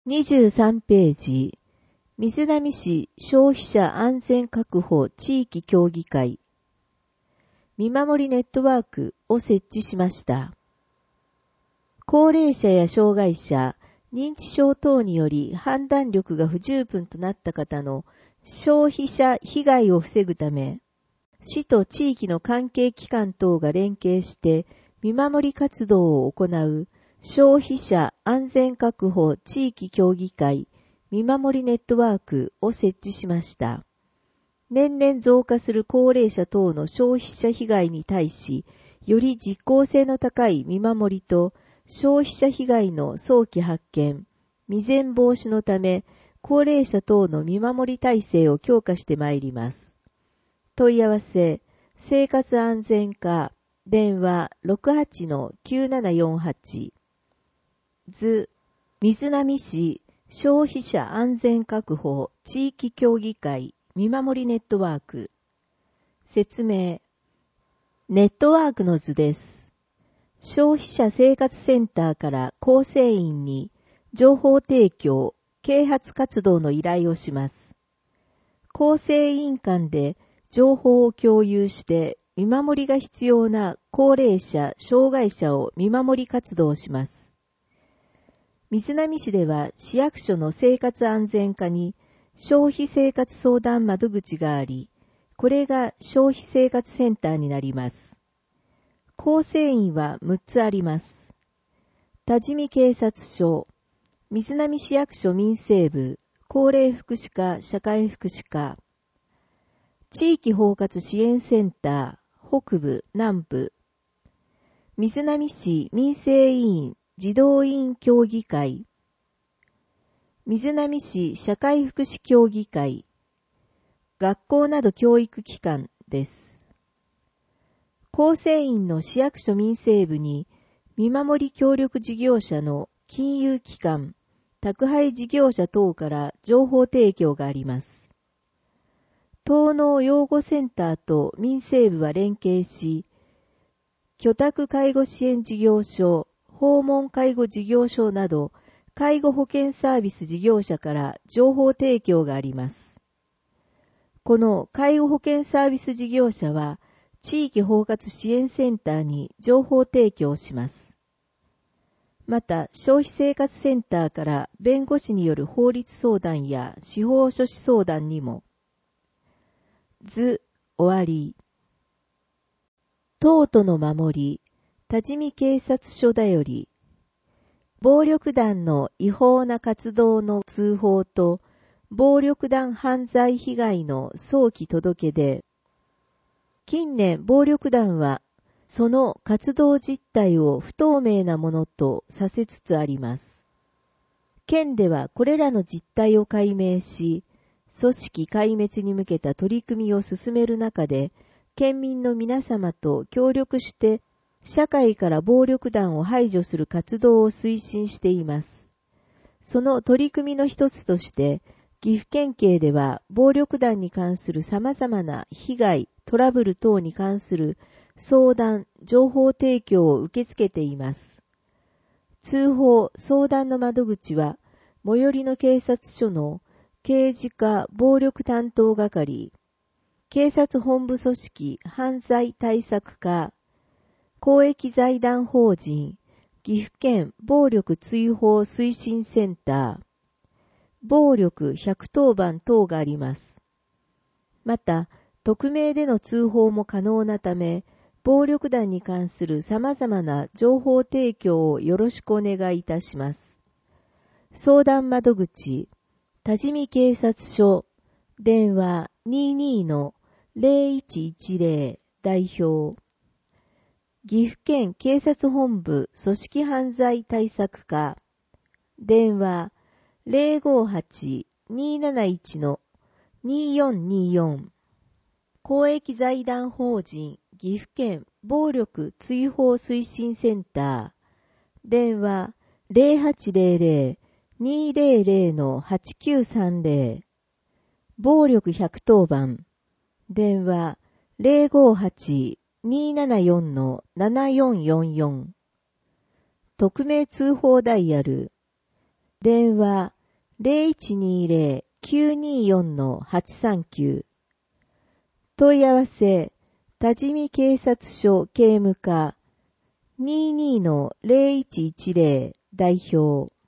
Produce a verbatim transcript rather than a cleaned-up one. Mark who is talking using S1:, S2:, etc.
S1: にじゅうさんページ、瑞浪市消費者安全確保地域協議会、見守りネットワークを設置しました。高齢者や障害者、認知症等により判断力が不十分となった方の消費者被害を防ぐため、市と地域の関係機関等が連携して見守り活動を行う消費者安全確保地域協議会見守りネットワークを設置しました。年々増加する高齢者等の消費者被害に対し、より実効性の高い見守りと消費者被害の早期発見、未然防止のため、高齢者等の見守り体制を強化してまいります。問い合わせ、生活安全課、電話 ろくはちのきゅうななよんはち。図、瑞浪市消費者安全確保地域協議会見守りネットワーク。説明。ネットワークの図です。消費者生活センターから構成員に情報提供、啓発活動の依頼をします。構成委員間で情報を共有して見守りが必要な高齢者、障害者を見守り活動します。瑞浪市では市役所の生活安全課に消費生活相談窓口があり、これが消費生活センターになります。構成員はむっつあります。多治見警察署、瑞浪市役所民生部、高齢福祉課、社会福祉課、地域包括支援センター、北部、南部、瑞浪市民生委員、児童委員協議会、瑞浪市社会福祉協議会、学校など教育機関です。構成員の市役所民生部に見守り協力事業者の金融機関、宅配事業者等から情報提供があります。東農養護センターと民生部は連携し、居宅介護支援事業所、訪問介護事業所など、介護保険サービス事業者から情報提供があります。この介護保険サービス事業者は、地域包括支援センターに情報提供します。また、消費生活センターから弁護士による法律相談や司法書士相談にも。図、終わり。東都の守り、多治見警察署だより、暴力団の違法な活動の通報と、暴力団犯罪被害の早期届け出。近年暴力団は、その活動実態を不透明なものとさせつつあります。県ではこれらの実態を解明し、組織壊滅に向けた取り組みを進める中で、県民の皆様と協力して、社会から暴力団を排除する活動を推進しています。その取り組みの一つとして、岐阜県警では暴力団に関する様々な被害、トラブル等に関する相談、情報提供を受け付けています。通報、相談の窓口は、最寄りの警察署の刑事課暴力担当係、警察本部組織犯罪対策課、公益財団法人、岐阜県暴力追放推進センター、暴力ひゃくとおばん等があります。また、匿名での通報も可能なため、暴力団に関する様々な情報提供をよろしくお願いいたします。相談窓口、多治見警察署、電話 にじゅうにのゼロいちいちゼロ 代表、岐阜県警察本部組織犯罪対策課、電話 ゼロごはち にーなないち のにーよんにーよん、公益財団法人岐阜県暴力追放推進センター、電話 ゼロはちゼロゼロ にーゼロゼロ のはちきゅうさんゼロ、暴力ひゃくとおばん、電話 ゼロごはち にーななよん のななよんよんよん、匿名通報ダイヤル電話 ゼロいちにゼロ きゅうによん はちさんきゅう。問い合わせ多治見警察署警務課 にじゅうに ゼロいちいちゼロ 代表